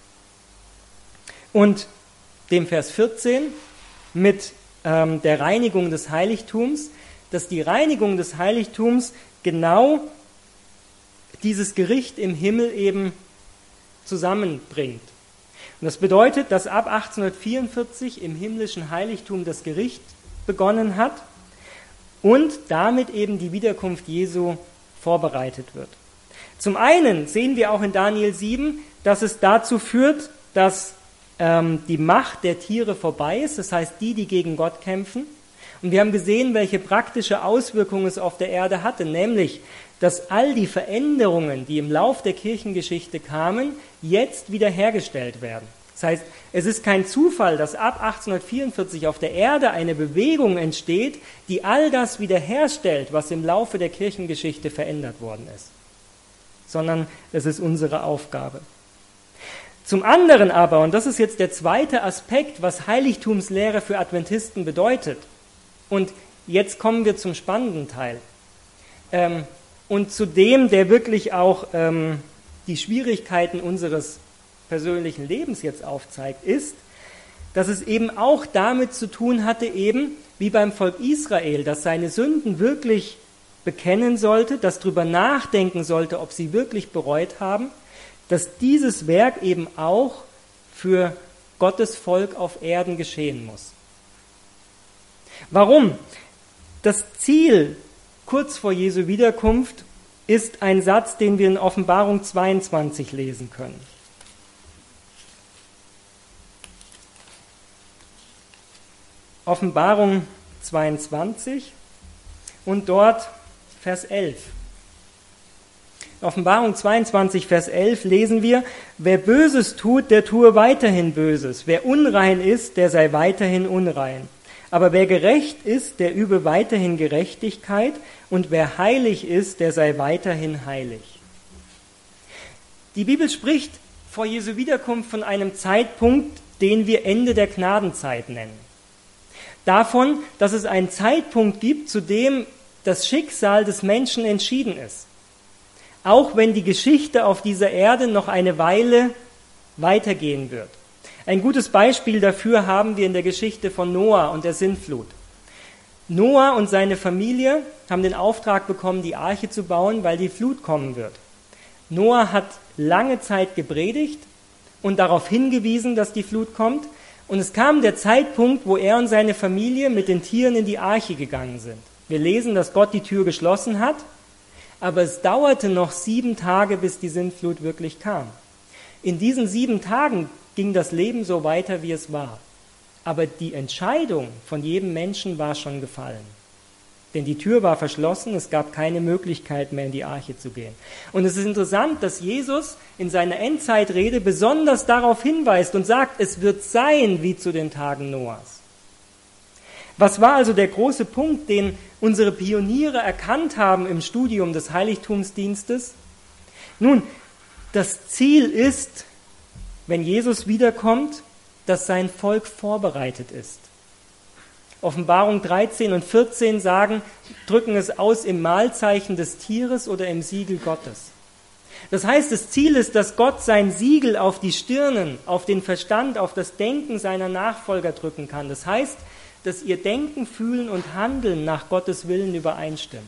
und dem Vers 14 mit der Reinigung des Heiligtums, dass die Reinigung des Heiligtums genau dieses Gericht im Himmel eben zusammenbringt. Und das bedeutet, dass ab 1844 im himmlischen Heiligtum das Gericht begonnen hat und damit eben die Wiederkunft Jesu vorbereitet wird. Zum einen sehen wir auch in Daniel 7, dass es dazu führt, dass die Macht der Tiere vorbei ist, das heißt die gegen Gott kämpfen. Und wir haben gesehen, welche praktische Auswirkungen es auf der Erde hatte, nämlich, dass all die Veränderungen, die im Lauf der Kirchengeschichte kamen, jetzt wiederhergestellt werden. Das heißt, es ist kein Zufall, dass ab 1844 auf der Erde eine Bewegung entsteht, die all das wiederherstellt, was im Laufe der Kirchengeschichte verändert worden ist, sondern es ist unsere Aufgabe. Zum anderen aber, und das ist jetzt der zweite Aspekt, was Heiligtumslehre für Adventisten bedeutet, und jetzt kommen wir zum spannenden Teil, und zu dem, der wirklich auch die Schwierigkeiten unseres persönlichen Lebens jetzt aufzeigt, ist, dass es eben auch damit zu tun hatte, eben wie beim Volk Israel, das seine Sünden wirklich bekennen sollte, das drüber nachdenken sollte, ob sie wirklich bereut haben, dass dieses Werk eben auch für Gottes Volk auf Erden geschehen muss. Warum? Das Ziel kurz vor Jesu Wiederkunft ist ein Satz, den wir in Offenbarung 22 lesen können. Offenbarung 22 und dort Vers 11. Offenbarung 22, Vers 11 lesen wir, wer Böses tut, der tue weiterhin Böses. Wer unrein ist, der sei weiterhin unrein. Aber wer gerecht ist, der übe weiterhin Gerechtigkeit. Und wer heilig ist, der sei weiterhin heilig. Die Bibel spricht vor Jesu Wiederkunft von einem Zeitpunkt, den wir Ende der Gnadenzeit nennen. Davon, dass es einen Zeitpunkt gibt, zu dem das Schicksal des Menschen entschieden ist. Auch wenn die Geschichte auf dieser Erde noch eine Weile weitergehen wird. Ein gutes Beispiel dafür haben wir in der Geschichte von Noah und der Sintflut. Noah und seine Familie haben den Auftrag bekommen, die Arche zu bauen, weil die Flut kommen wird. Noah hat lange Zeit gepredigt und darauf hingewiesen, dass die Flut kommt. Und es kam der Zeitpunkt, wo er und seine Familie mit den Tieren in die Arche gegangen sind. Wir lesen, dass Gott die Tür geschlossen hat, aber es dauerte noch 7 Tage, bis die Sintflut wirklich kam. In diesen 7 Tagen ging das Leben so weiter, wie es war. Aber die Entscheidung von jedem Menschen war schon gefallen. Denn die Tür war verschlossen, es gab keine Möglichkeit mehr, in die Arche zu gehen. Und es ist interessant, dass Jesus in seiner Endzeitrede besonders darauf hinweist und sagt, es wird sein wie zu den Tagen Noahs. Was war also der große Punkt, den unsere Pioniere erkannt haben im Studium des Heiligtumsdienstes? Nun, das Ziel ist, wenn Jesus wiederkommt, dass sein Volk vorbereitet ist. Offenbarung 13 und 14 drücken es aus im Mahlzeichen des Tieres oder im Siegel Gottes. Das heißt, das Ziel ist, dass Gott sein Siegel auf die Stirnen, auf den Verstand, auf das Denken seiner Nachfolger drücken kann. Das heißt, dass ihr Denken, Fühlen und Handeln nach Gottes Willen übereinstimmt.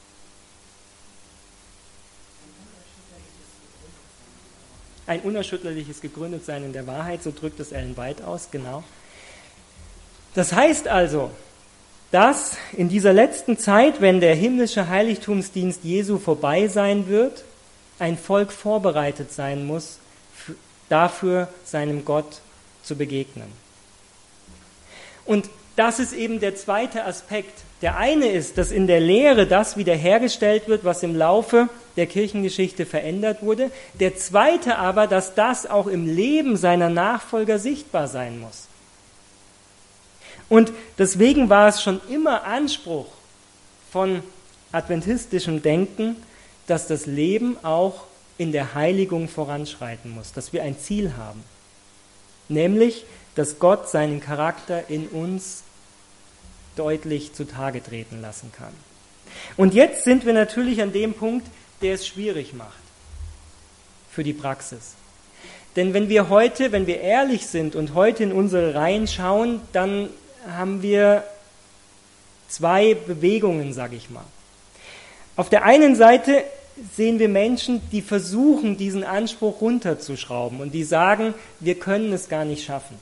Ein unerschütterliches Gegründetsein in der Wahrheit, so drückt es Ellen White aus, genau. Das heißt also, dass in dieser letzten Zeit, wenn der himmlische Heiligtumsdienst Jesu vorbei sein wird, ein Volk vorbereitet sein muss, dafür seinem Gott zu begegnen. Und das ist eben der zweite Aspekt. Der eine ist, dass in der Lehre das wiederhergestellt wird, was im Laufe der Kirchengeschichte verändert wurde. Der zweite aber, dass das auch im Leben seiner Nachfolger sichtbar sein muss. Und deswegen war es schon immer Anspruch von adventistischem Denken, dass das Leben auch in der Heiligung voranschreiten muss, dass wir ein Ziel haben. Nämlich, dass Gott seinen Charakter in uns deutlich zutage treten lassen kann. Und jetzt sind wir natürlich an dem Punkt, der es schwierig macht für die Praxis. Denn wenn wir ehrlich sind und heute in unsere Reihen schauen, dann haben wir 2 Bewegungen, sage ich mal. Auf der einen Seite sehen wir Menschen, die versuchen, diesen Anspruch runterzuschrauben und die sagen, wir können es gar nicht schaffen.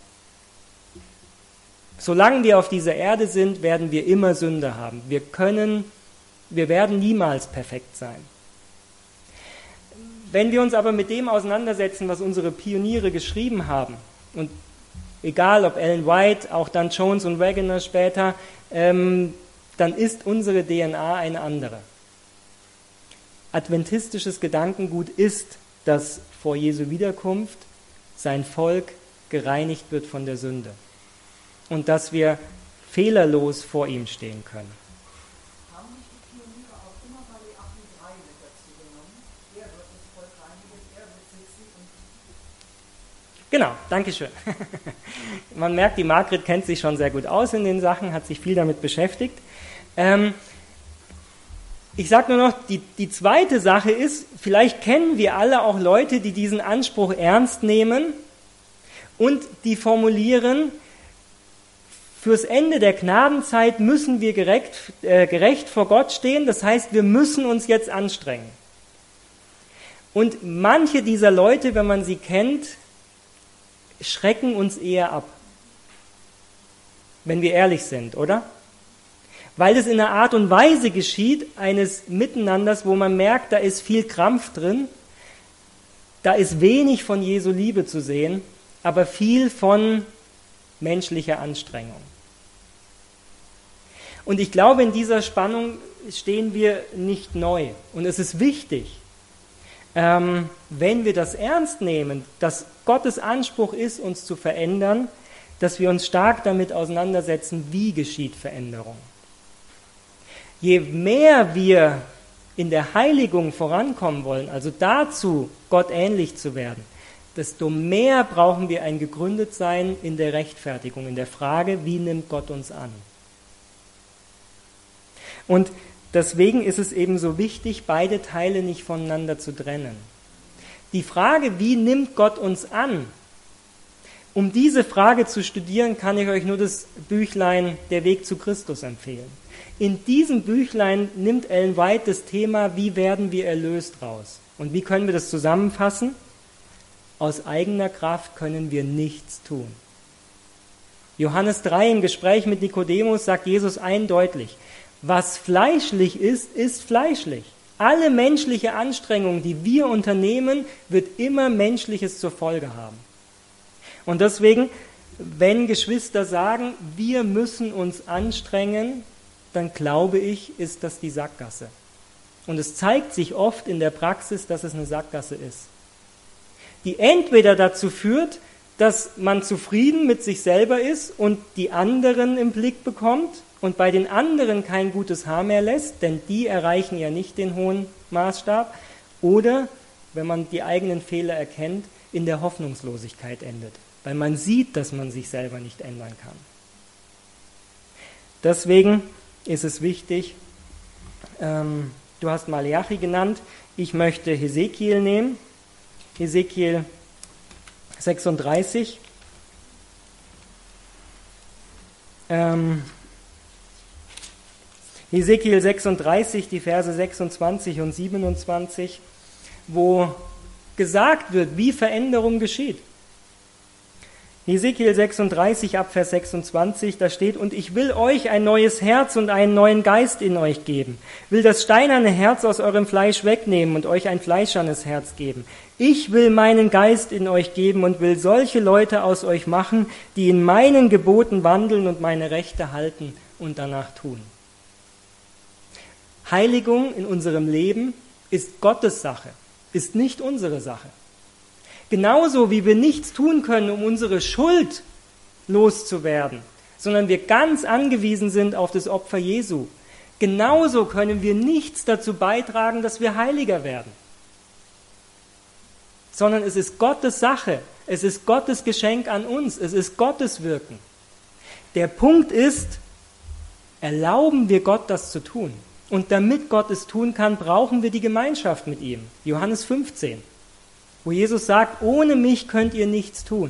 Solange wir auf dieser Erde sind, werden wir immer Sünde haben. Wir werden niemals perfekt sein. Wenn wir uns aber mit dem auseinandersetzen, was unsere Pioniere geschrieben haben, und egal ob Ellen White, auch dann Jones und Waggoner später, dann ist unsere DNA eine andere. Adventistisches Gedankengut ist, dass vor Jesu Wiederkunft sein Volk gereinigt wird von der Sünde und dass wir fehlerlos vor ihm stehen können. Haben nicht die Pioniere auch immer Maleachi 3 mit dazu genommen? Er wird das Volk reinigen, er wird sitzen und... Genau, danke schön. Man merkt, die Margret kennt sich schon sehr gut aus in den Sachen, hat sich viel damit beschäftigt. Ich sage nur noch, die zweite Sache ist, vielleicht kennen wir alle auch Leute, die diesen Anspruch ernst nehmen und die formulieren, fürs Ende der Gnadenzeit müssen wir gerecht vor Gott stehen, das heißt, wir müssen uns jetzt anstrengen. Und manche dieser Leute, wenn man sie kennt, schrecken uns eher ab, wenn wir ehrlich sind, oder? Weil es in einer Art und Weise geschieht, eines Miteinanders, wo man merkt, da ist viel Krampf drin, da ist wenig von Jesu Liebe zu sehen, aber viel von menschlicher Anstrengung. Und ich glaube, in dieser Spannung stehen wir nicht neu. Und es ist wichtig, wenn wir das ernst nehmen, dass Gottes Anspruch ist, uns zu verändern, dass wir uns stark damit auseinandersetzen, wie geschieht Veränderung. Je mehr wir in der Heiligung vorankommen wollen, also dazu, Gott ähnlich zu werden, desto mehr brauchen wir ein Gegründetsein in der Rechtfertigung, in der Frage, wie nimmt Gott uns an? Und deswegen ist es eben so wichtig, beide Teile nicht voneinander zu trennen. Die Frage, wie nimmt Gott uns an, Um diese Frage zu studieren, kann ich euch nur das Büchlein Der Weg zu Christus empfehlen. In diesem Büchlein nimmt Ellen White das Thema, wie werden wir erlöst, raus. Und wie können wir das zusammenfassen? Aus eigener Kraft können wir nichts tun. Johannes 3 im Gespräch mit Nikodemus sagt Jesus eindeutig, was fleischlich ist, ist fleischlich. Alle menschliche Anstrengung, die wir unternehmen, wird immer Menschliches zur Folge haben. Und deswegen, wenn Geschwister sagen, wir müssen uns anstrengen, dann glaube ich, ist das die Sackgasse. Und es zeigt sich oft in der Praxis, dass es eine Sackgasse ist. Die entweder dazu führt, dass man zufrieden mit sich selber ist und die anderen im Blick bekommt und bei den anderen kein gutes Haar mehr lässt, denn die erreichen ja nicht den hohen Maßstab, oder, wenn man die eigenen Fehler erkennt, in der Hoffnungslosigkeit endet, weil man sieht, dass man sich selber nicht ändern kann. Deswegen ist es wichtig, du hast Maleachi genannt, ich möchte Hesekiel nehmen, Hesekiel 36. Hesekiel 36, die Verse 26 und 27, wo gesagt wird, wie Veränderung geschieht. Hesekiel 36 ab Vers 26, da steht, und ich will euch ein neues Herz und einen neuen Geist in euch geben, will das steinerne Herz aus eurem Fleisch wegnehmen und euch ein fleischernes Herz geben. Ich will meinen Geist in euch geben und will solche Leute aus euch machen, die in meinen Geboten wandeln und meine Rechte halten und danach tun. Heiligung in unserem Leben ist Gottes Sache, ist nicht unsere Sache. Genauso wie wir nichts tun können, um unsere Schuld loszuwerden, sondern wir ganz angewiesen sind auf das Opfer Jesu, genauso können wir nichts dazu beitragen, dass wir heiliger werden. Sondern es ist Gottes Sache, es ist Gottes Geschenk an uns, es ist Gottes Wirken. Der Punkt ist, erlauben wir Gott, das zu tun. Und damit Gott es tun kann, brauchen wir die Gemeinschaft mit ihm. Johannes 15. Wo Jesus sagt, ohne mich könnt ihr nichts tun.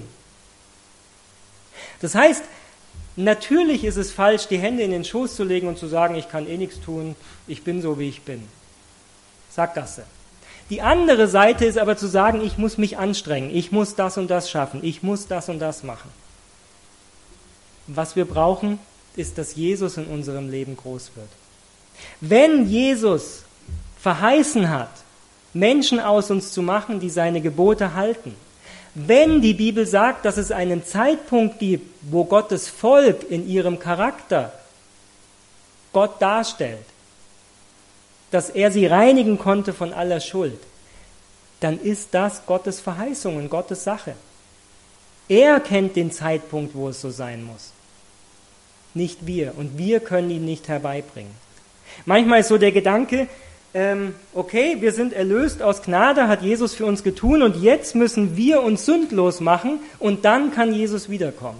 Das heißt, natürlich ist es falsch, die Hände in den Schoß zu legen und zu sagen, ich kann eh nichts tun, ich bin so, wie ich bin. Sackgasse. Die andere Seite ist aber zu sagen, ich muss mich anstrengen, ich muss das und das schaffen, ich muss das und das machen. Was wir brauchen, ist, dass Jesus in unserem Leben groß wird. Wenn Jesus verheißen hat, Menschen aus uns zu machen, die seine Gebote halten. Wenn die Bibel sagt, dass es einen Zeitpunkt gibt, wo Gottes Volk in ihrem Charakter Gott darstellt, dass er sie reinigen konnte von aller Schuld, dann ist das Gottes Verheißung und Gottes Sache. Er kennt den Zeitpunkt, wo es so sein muss. Nicht wir. Und wir können ihn nicht herbeibringen. Manchmal ist so der Gedanke, okay, wir sind erlöst aus Gnade, hat Jesus für uns getun und jetzt müssen wir uns sündlos machen und dann kann Jesus wiederkommen.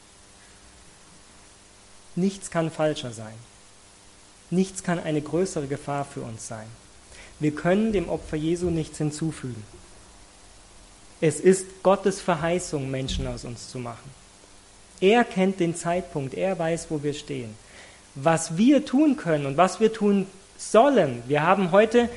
Nichts kann falscher sein. Nichts kann eine größere Gefahr für uns sein. Wir können dem Opfer Jesu nichts hinzufügen. Es ist Gottes Verheißung, Menschen aus uns zu machen. Er kennt den Zeitpunkt, er weiß, wo wir stehen. Was wir tun können und was wir tun sollen. Wir haben heute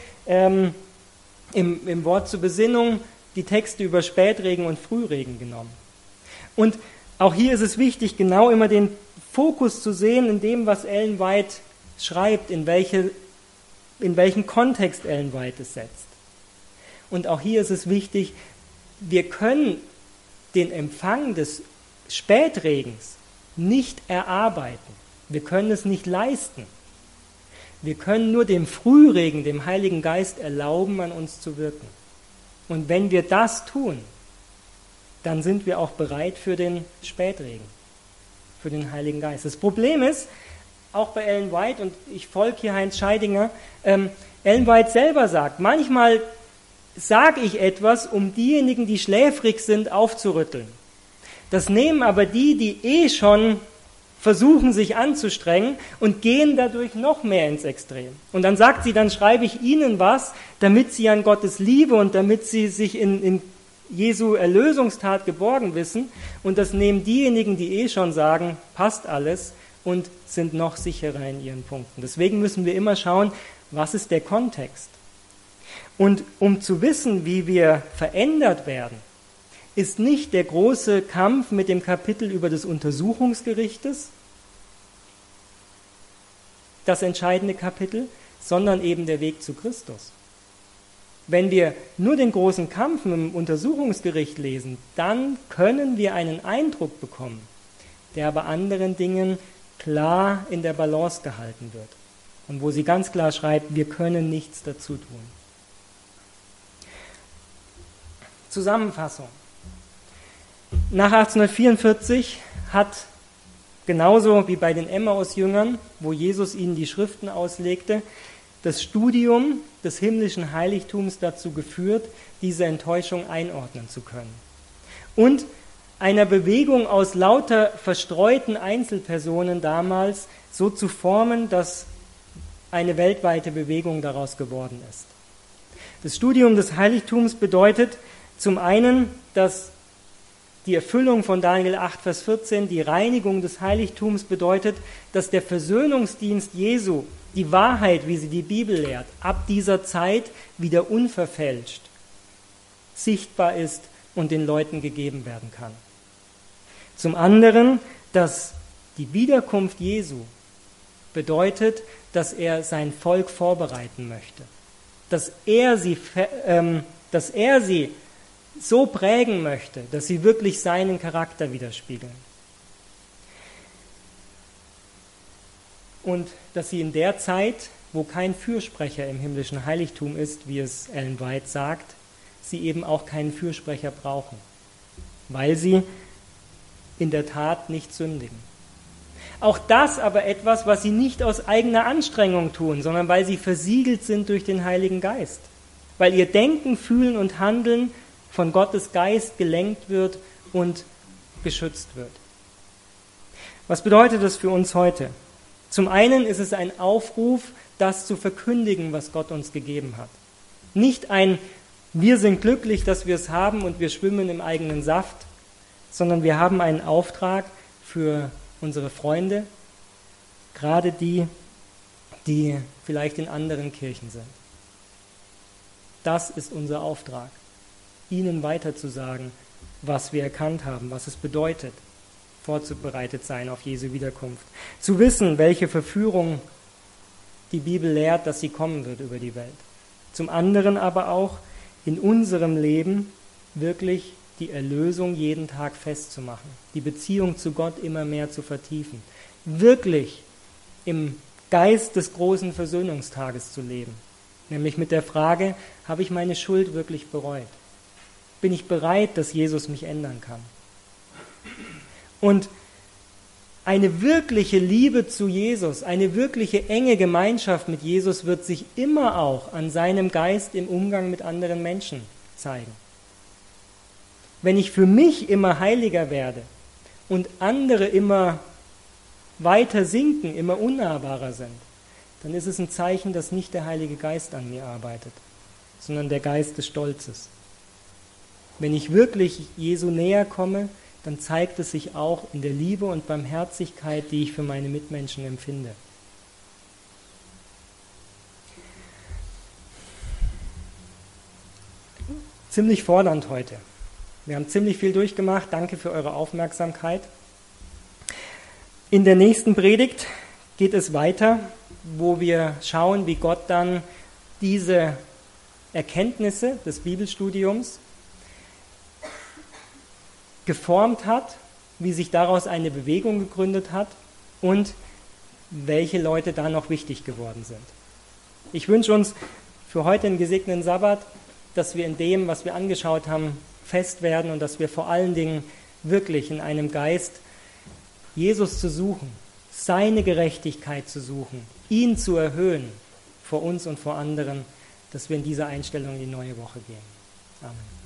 im Wort zur Besinnung die Texte über Spätregen und Frühregen genommen. Und auch hier ist es wichtig, genau immer den Fokus zu sehen in dem, was Ellen White schreibt, in welchen Kontext Ellen White es setzt. Und auch hier ist es wichtig, wir können den Empfang des Spätregens nicht erarbeiten. Wir können es nicht leisten. Wir können nur dem Frühregen, dem Heiligen Geist erlauben, an uns zu wirken. Und wenn wir das tun, dann sind wir auch bereit für den Spätregen, für den Heiligen Geist. Das Problem ist, auch bei Ellen White, und ich folge hier Heinz Scheidinger, Ellen White selber sagt, manchmal sage ich etwas, um diejenigen, die schläfrig sind, aufzurütteln. Das nehmen aber die schon versuchen, sich anzustrengen und gehen dadurch noch mehr ins Extrem. Und dann sagt sie, dann schreibe ich ihnen was, damit sie an Gottes Liebe und damit sie sich in Jesu Erlösungstat geborgen wissen und das nehmen diejenigen, die schon sagen, passt alles und sind noch sicherer in ihren Punkten. Deswegen müssen wir immer schauen, was ist der Kontext? Und um zu wissen, wie wir verändert werden, ist nicht der große Kampf mit dem Kapitel über des Untersuchungsgerichtes das entscheidende Kapitel, sondern eben der Weg zu Christus. Wenn wir nur den großen Kampf im Untersuchungsgericht lesen, dann können wir einen Eindruck bekommen, der bei anderen Dingen klar in der Balance gehalten wird und wo sie ganz klar schreibt, wir können nichts dazu tun. Zusammenfassung. Nach 1844 hat genauso wie bei den Emmaus-Jüngern, wo Jesus ihnen die Schriften auslegte, das Studium des himmlischen Heiligtums dazu geführt, diese Enttäuschung einordnen zu können. Und einer Bewegung aus lauter verstreuten Einzelpersonen damals so zu formen, dass eine weltweite Bewegung daraus geworden ist. Das Studium des Heiligtums bedeutet zum einen, dass die Erfüllung von Daniel 8, Vers 14, die Reinigung des Heiligtums bedeutet, dass der Versöhnungsdienst Jesu, die Wahrheit, wie sie die Bibel lehrt, ab dieser Zeit wieder unverfälscht sichtbar ist und den Leuten gegeben werden kann. Zum anderen, dass die Wiederkunft Jesu bedeutet, dass er sein Volk vorbereiten möchte, dass er sie so prägen möchte, dass sie wirklich seinen Charakter widerspiegeln. Und dass sie in der Zeit, wo kein Fürsprecher im himmlischen Heiligtum ist, wie es Ellen White sagt, sie eben auch keinen Fürsprecher brauchen, weil sie in der Tat nicht sündigen. Auch das aber etwas, was sie nicht aus eigener Anstrengung tun, sondern weil sie versiegelt sind durch den Heiligen Geist, weil ihr Denken, Fühlen und Handeln von Gottes Geist gelenkt wird und geschützt wird. Was bedeutet das für uns heute? Zum einen ist es ein Aufruf, das zu verkündigen, was Gott uns gegeben hat. Nicht ein, wir sind glücklich, dass wir es haben und wir schwimmen im eigenen Saft, sondern wir haben einen Auftrag für unsere Freunde, gerade die vielleicht in anderen Kirchen sind. Das ist unser Auftrag, ihnen weiterzusagen, was wir erkannt haben, was es bedeutet, vorzubereitet sein auf Jesu Wiederkunft. Zu wissen, welche Verführung die Bibel lehrt, dass sie kommen wird über die Welt. Zum anderen aber auch in unserem Leben wirklich die Erlösung jeden Tag festzumachen, die Beziehung zu Gott immer mehr zu vertiefen, wirklich im Geist des großen Versöhnungstages zu leben, nämlich mit der Frage, habe ich meine Schuld wirklich bereut? Bin ich bereit, dass Jesus mich ändern kann? Und eine wirkliche Liebe zu Jesus, eine wirkliche enge Gemeinschaft mit Jesus wird sich immer auch an seinem Geist im Umgang mit anderen Menschen zeigen. Wenn ich für mich immer heiliger werde und andere immer weiter sinken, immer unnahbarer sind, dann ist es ein Zeichen, dass nicht der Heilige Geist an mir arbeitet, sondern der Geist des Stolzes. Wenn ich wirklich Jesu näher komme, dann zeigt es sich auch in der Liebe und Barmherzigkeit, die ich für meine Mitmenschen empfinde. Ziemlich fordernd heute. Wir haben ziemlich viel durchgemacht. Danke für eure Aufmerksamkeit. In der nächsten Predigt geht es weiter, wo wir schauen, wie Gott dann diese Erkenntnisse des Bibelstudiums geformt hat, wie sich daraus eine Bewegung gegründet hat und welche Leute da noch wichtig geworden sind. Ich wünsche uns für heute einen gesegneten Sabbat, dass wir in dem, was wir angeschaut haben, fest werden und dass wir vor allen Dingen wirklich in einem Geist, Jesus zu suchen, seine Gerechtigkeit zu suchen, ihn zu erhöhen vor uns und vor anderen, dass wir in dieser Einstellung in die neue Woche gehen. Amen.